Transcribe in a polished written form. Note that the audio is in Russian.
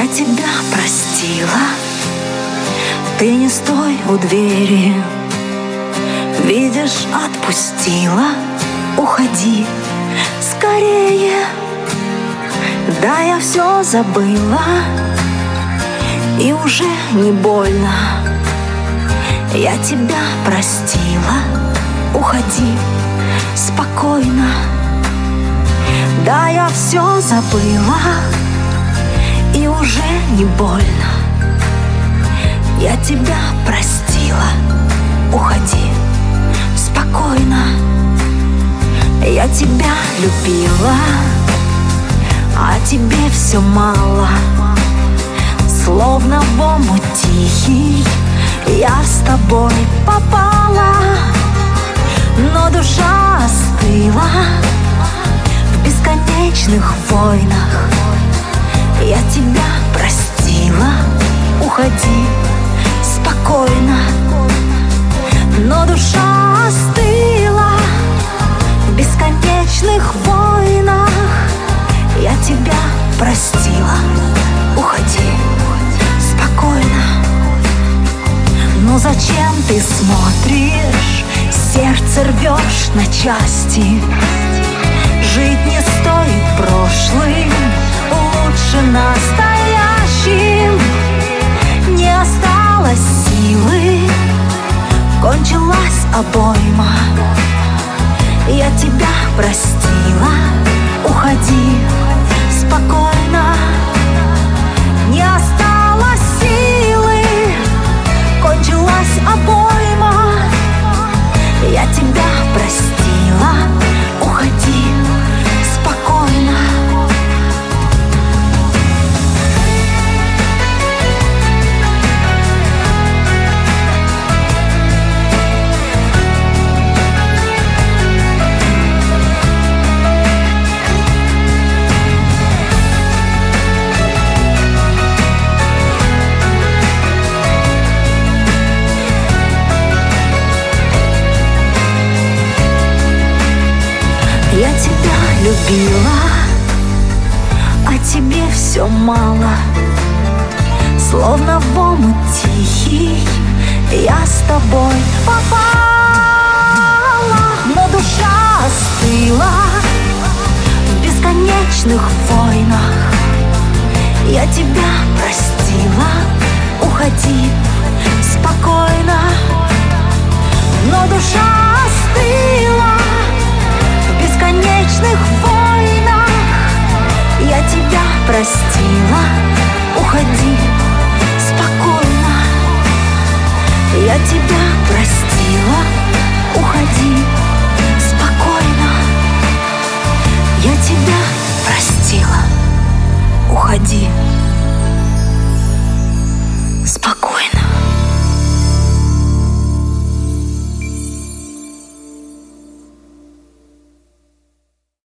Я тебя простила, ты не стой у двери. Видишь, отпустила, уходи скорее. Да, я все забыла, и уже не больно. Я тебя простила, уходи спокойно. Да, я все забыла, и уже не больно. Я тебя простила, уходи спокойно. Я тебя любила, а тебе все мало. Словно в омут тихий я с тобой попала, но душа остыла в бесконечных войнах. Я тебя простила, уходи спокойно, но душа остыла в бесконечных войнах. Я тебя простила, уходи спокойно. Но зачем ты смотришь, сердце рвешь на части? Жить не стоит прошлым, лучше настоящим. Не осталось силы, кончилась обойма. Я тебя простила, уходи спокойно. Не осталось силы, кончилась обойма. Я тебя простила, уходи спокойно. Я тебя любила, а тебе все мало. Словно в омут тихий я с тобой попала, но душа остыла в бесконечных войнах. Я тебя простила, уходи спокойно, но душа